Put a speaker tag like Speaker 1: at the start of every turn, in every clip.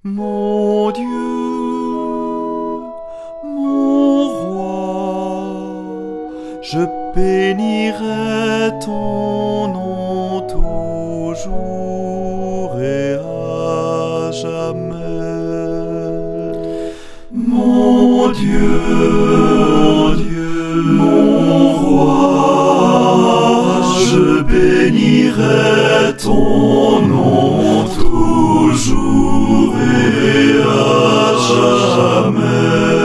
Speaker 1: Mon Dieu, mon roi, je bénirai ton nom toujours et à jamais. Mon Dieu, mon roi, je bénirai ton nom toujours et à jamais.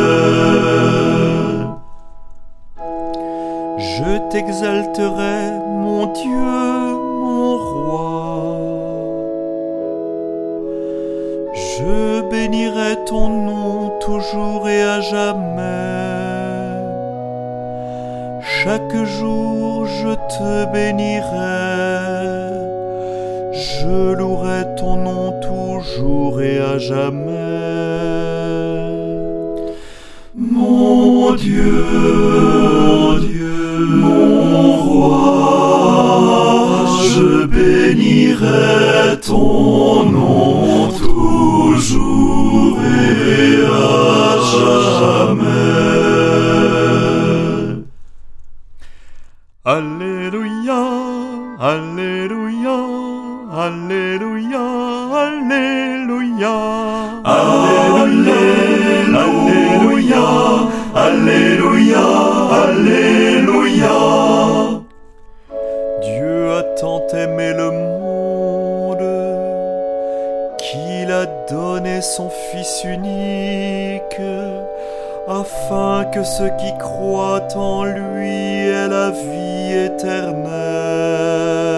Speaker 1: Je t'exalterai, mon Dieu, mon roi. Je bénirai ton nom toujours et à jamais. Chaque jour je te bénirai. Je louerai ton nom toujours et à jamais. Mon Dieu, mon roi, je bénirai ton nom toujours et à jamais. Alléluia, Alléluia, Alléluia, Alléluia, Alléluia, Alléluia, Alléluia. Dieu a tant aimé le monde qu'il a donné son Fils unique, afin que ceux qui croient en lui aient la vie éternelle.